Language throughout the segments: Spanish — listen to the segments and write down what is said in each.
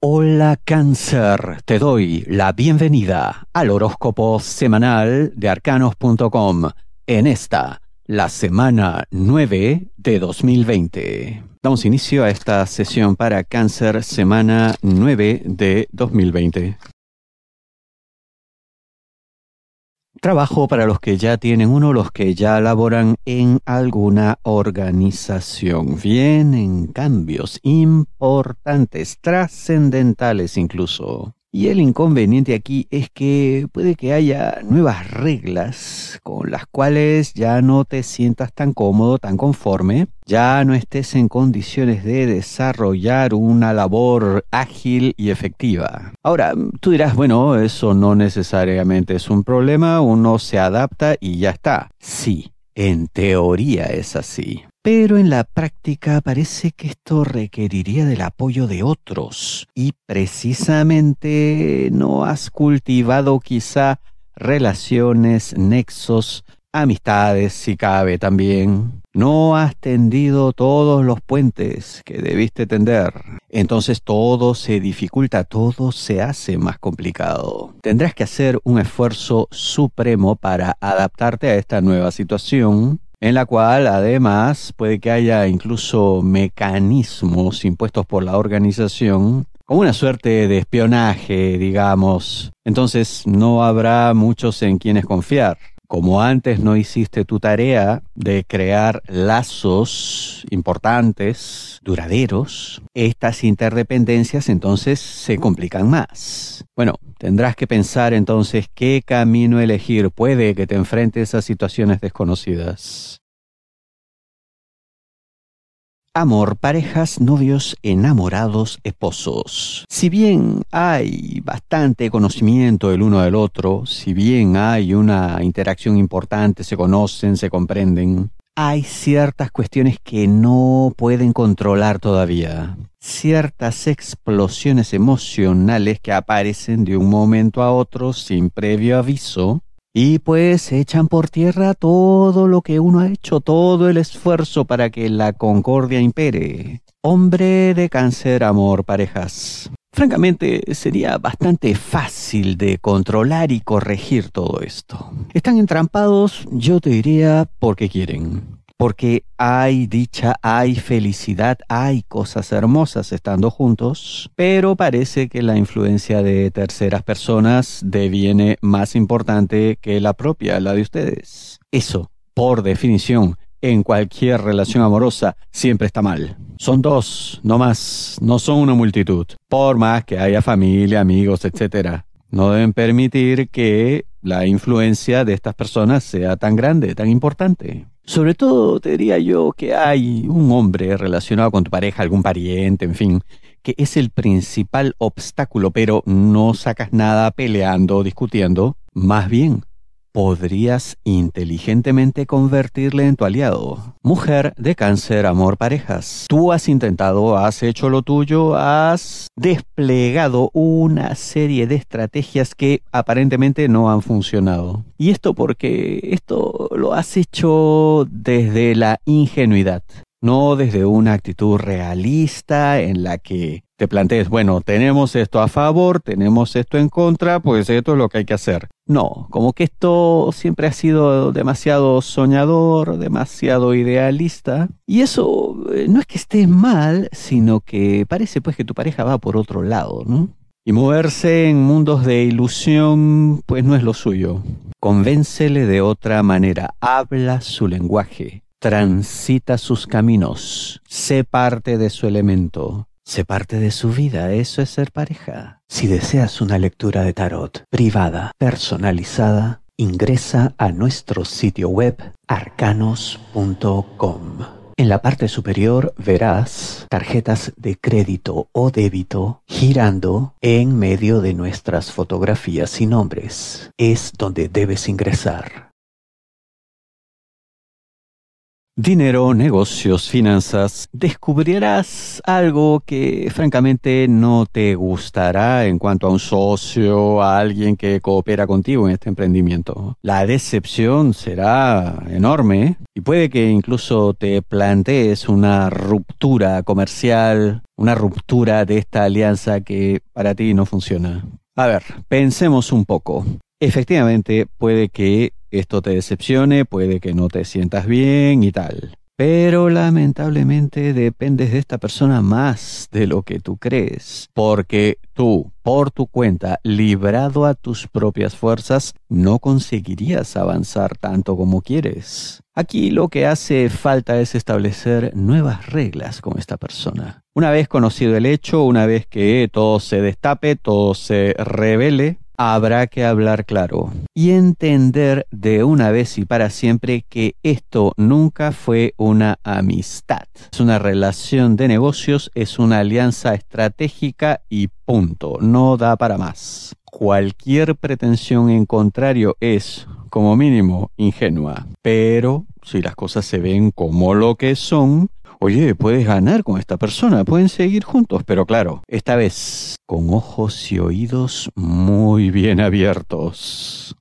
Hola Cáncer, te doy la bienvenida al horóscopo semanal de arcanos.com en la semana 9 de 2020. Damos inicio a esta sesión para Cáncer, semana 9 de 2020. Trabajo para los que ya tienen uno, los que ya laboran en alguna organización. Vienen cambios importantes, trascendentales incluso. Y el inconveniente aquí es que puede que haya nuevas reglas con las cuales ya no te sientas tan cómodo, tan conforme, ya no estés en condiciones de desarrollar una labor ágil y efectiva. Ahora, tú dirás, bueno, eso no necesariamente es un problema, uno se adapta y ya está. Sí, en teoría es así. Pero en la práctica parece que esto requeriría del apoyo de otros y precisamente no has cultivado quizá relaciones, nexos, amistades si cabe también. No has tendido todos los puentes que debiste tender. Entonces todo se dificulta, todo se hace más complicado. Tendrás que hacer un esfuerzo supremo para adaptarte a esta nueva situación, en la cual además puede que haya incluso mecanismos impuestos por la organización, como una suerte de espionaje, digamos. Entonces no habrá muchos en quienes confiar. Como antes no hiciste tu tarea de crear lazos importantes, duraderos, estas interdependencias entonces se complican más. Bueno, tendrás que pensar entonces qué camino elegir. Puede que te enfrentes a situaciones desconocidas. Amor, parejas, novios, enamorados, esposos. Si bien hay bastante conocimiento el uno del otro, si bien hay una interacción importante, se conocen, se comprenden, hay ciertas cuestiones que no pueden controlar todavía. Ciertas explosiones emocionales que aparecen de un momento a otro sin previo aviso. Y pues echan por tierra todo lo que uno ha hecho, todo el esfuerzo para que la concordia impere. Hombre de Cáncer, amor, parejas. Francamente, sería bastante fácil de controlar y corregir todo esto. Están entrampados, yo te diría, porque quieren. Porque hay dicha, hay felicidad, hay cosas hermosas estando juntos, pero parece que la influencia de terceras personas deviene más importante que la propia, la de ustedes. Eso, por definición, en cualquier relación amorosa, siempre está mal. Son dos, no más, no son una multitud. Por más que haya familia, amigos, etc., no deben permitir que la influencia de estas personas sea tan grande, tan importante. Sobre todo te diría yo que hay un hombre relacionado con tu pareja, algún pariente, en fin, que es el principal obstáculo, pero no sacas nada peleando, discutiendo. Más bien, podrías inteligentemente convertirle en tu aliado. Mujer de Cáncer, amor, parejas. Tú has intentado, has hecho lo tuyo, has desplegado una serie de estrategias que aparentemente no han funcionado. Y esto porque esto lo has hecho desde la ingenuidad, no desde una actitud realista en la que te plantees, bueno, tenemos esto a favor, tenemos esto en contra, pues esto es lo que hay que hacer. No, como que esto siempre ha sido demasiado soñador, demasiado idealista. Y eso no es que esté mal, sino que parece pues que tu pareja va por otro lado, ¿no? Y moverse en mundos de ilusión, pues no es lo suyo. Convéncele de otra manera, habla su lenguaje, transita sus caminos, sé parte de su elemento. Sé parte de su vida, eso es ser pareja. Si deseas una lectura de tarot privada, personalizada, ingresa a nuestro sitio web arcanos.com. En la parte superior verás tarjetas de crédito o débito girando en medio de nuestras fotografías y nombres. Es donde debes ingresar. dinero, negocios, finanzas, descubrirás algo que francamente no te gustará en cuanto a un socio, a alguien que coopera contigo en este emprendimiento. La decepción será enorme y puede que incluso te plantees una ruptura comercial, una ruptura de esta alianza que para ti no funciona. A ver, pensemos un poco. Efectivamente, puede que esto te decepcione, puede que no te sientas bien y tal. Pero lamentablemente dependes de esta persona más de lo que tú crees. Porque tú, por tu cuenta, librado a tus propias fuerzas, no conseguirías avanzar tanto como quieres. Aquí lo que hace falta es establecer nuevas reglas con esta persona. Una vez conocido el hecho, una vez que todo se destape, todo se revele, habrá que hablar claro y entender de una vez y para siempre que esto nunca fue una amistad. Es una relación de negocios, es una alianza estratégica y punto. No da para más. Cualquier pretensión en contrario es, como mínimo, ingenua. Pero si las cosas se ven como lo que son, oye, puedes ganar con esta persona, pueden seguir juntos, pero claro, esta vez con ojos y oídos muy bien abiertos.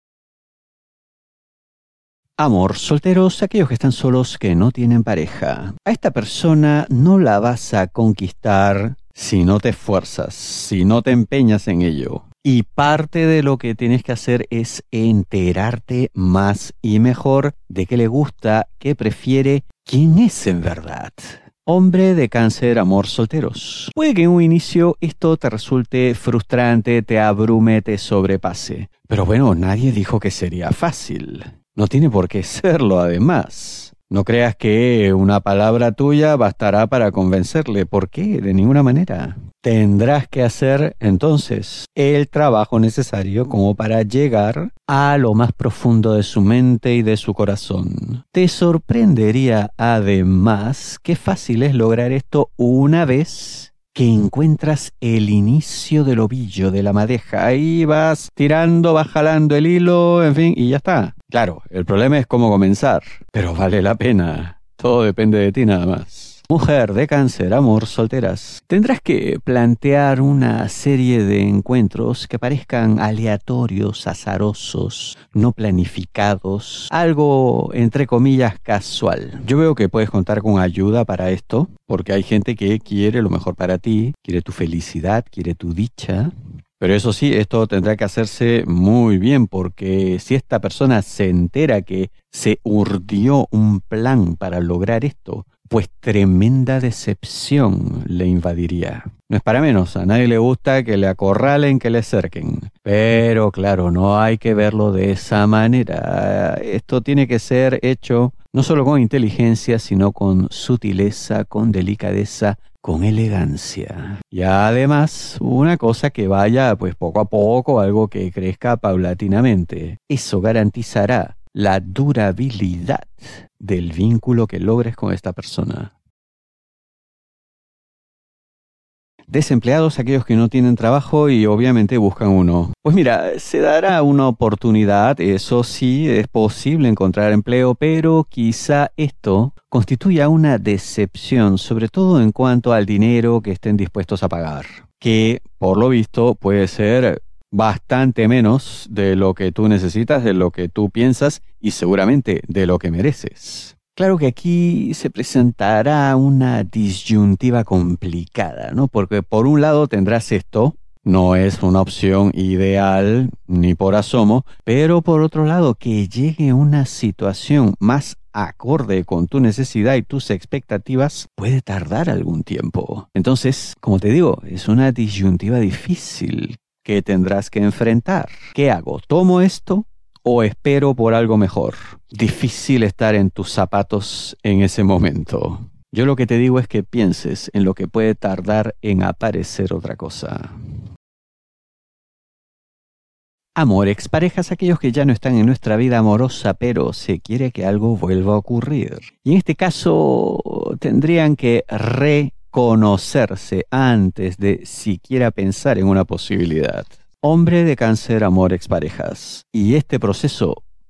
Amor, solteros, aquellos que están solos, que no tienen pareja. A esta persona no la vas a conquistar si no te esfuerzas, si no te empeñas en ello. Y parte de lo que tienes que hacer es enterarte más y mejor de qué le gusta, qué prefiere, quién es en verdad. Hombre de Cáncer, amor, solteros. Puede que en un inicio esto te resulte frustrante, te abrume, te sobrepase. Pero bueno, nadie dijo que sería fácil. No tiene por qué serlo, además. No creas que una palabra tuya bastará para convencerle. ¿Por qué? De ninguna manera. Tendrás que hacer, entonces, el trabajo necesario como para llegar a lo más profundo de su mente y de su corazón. Te sorprendería, además, qué fácil es lograr esto una vez que encuentras el inicio del ovillo de la madeja. Ahí vas tirando, vas jalando el hilo, en fin, y ya está. Claro, el problema es cómo comenzar, pero vale la pena. Todo depende de ti nada más. Mujer de Cáncer, amor, solteras. Tendrás que plantear una serie de encuentros que parezcan aleatorios, azarosos, no planificados, algo entre comillas casual. Yo veo que puedes contar con ayuda para esto, porque hay gente que quiere lo mejor para ti, quiere tu felicidad, quiere tu dicha. Pero eso sí, esto tendrá que hacerse muy bien, porque si esta persona se entera que se urdió un plan para lograr esto, pues tremenda decepción le invadiría. No es para menos, a nadie le gusta que le acorralen, que le cerquen. Pero claro, no hay que verlo de esa manera. Esto tiene que ser hecho no solo con inteligencia, sino con sutileza, con delicadeza, con elegancia. Y además, una cosa que vaya pues poco a poco, algo que crezca paulatinamente. Eso garantizará la durabilidad del vínculo que logres con esta persona. Desempleados, aquellos que no tienen trabajo y obviamente buscan uno. Pues mira, se dará una oportunidad, eso sí, es posible encontrar empleo, pero quizá esto constituya una decepción, sobre todo en cuanto al dinero que estén dispuestos a pagar, que por lo visto puede ser bastante menos de lo que tú necesitas, de lo que tú piensas y seguramente de lo que mereces. Claro que aquí se presentará una disyuntiva complicada, ¿no? Porque por un lado tendrás esto, no es una opción ideal ni por asomo, pero por otro lado que llegue una situación más acorde con tu necesidad y tus expectativas puede tardar algún tiempo. Entonces, como te digo, es una disyuntiva difícil que tendrás que enfrentar. ¿Qué hago? ¿Tomo esto o espero por algo mejor? Difícil estar en tus zapatos en ese momento. Yo lo que te digo es que pienses en lo que puede tardar en aparecer otra cosa. Amor, exparejas, aquellos que ya no están en nuestra vida amorosa, pero se quiere que algo vuelva a ocurrir. Y en este caso tendrían que reconocerse antes de siquiera pensar en una posibilidad. Hombre de Cáncer, amor, exparejas. Y este proceso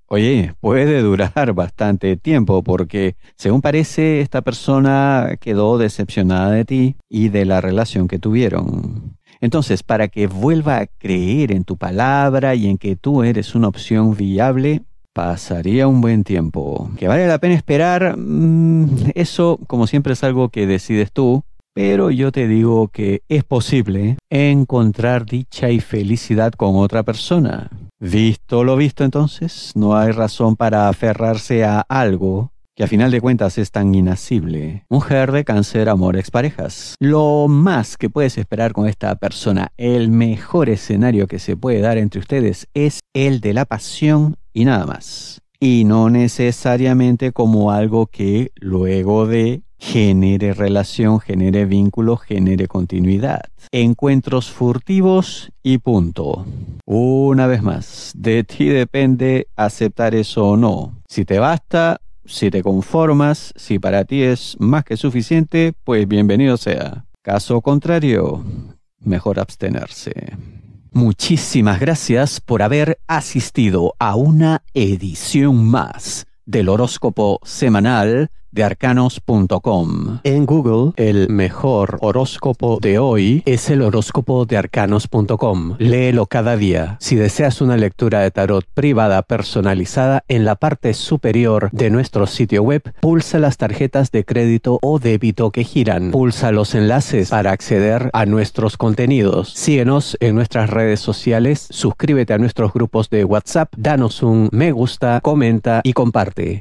Oye, puede durar bastante tiempo porque, según parece, esta persona quedó decepcionada de ti y de la relación que tuvieron. Entonces, para que vuelva a creer en tu palabra y en que tú eres una opción viable, pasaría un buen tiempo. ¿Que vale la pena esperar? Eso, como siempre, es algo que decides tú. Pero yo te digo que es posible encontrar dicha y felicidad con otra persona. Visto lo visto, entonces, no hay razón para aferrarse a algo que a final de cuentas es tan inasible. Mujer de Cáncer, amor, exparejas. Lo más que puedes esperar con esta persona, el mejor escenario que se puede dar entre ustedes es el de la pasión y nada más. Y no necesariamente como algo que luego de genere relación, genere vínculo, genere continuidad. Encuentros furtivos y punto. Una vez más, de ti depende aceptar eso o no. Si te basta, si te conformas, si para ti es más que suficiente, pues bienvenido sea. Caso contrario, mejor abstenerse. Muchísimas gracias por haber asistido a una edición más del horóscopo semanal de arcanos.com. En Google, el mejor horóscopo de hoy es el horóscopo de arcanos.com. Léelo cada día. Si deseas una lectura de tarot privada personalizada, en la parte superior de nuestro sitio web, pulsa las tarjetas de crédito o débito que giran. Pulsa los enlaces para acceder a nuestros contenidos. Síguenos en nuestras redes sociales, suscríbete a nuestros grupos de WhatsApp, danos un me gusta, comenta y comparte.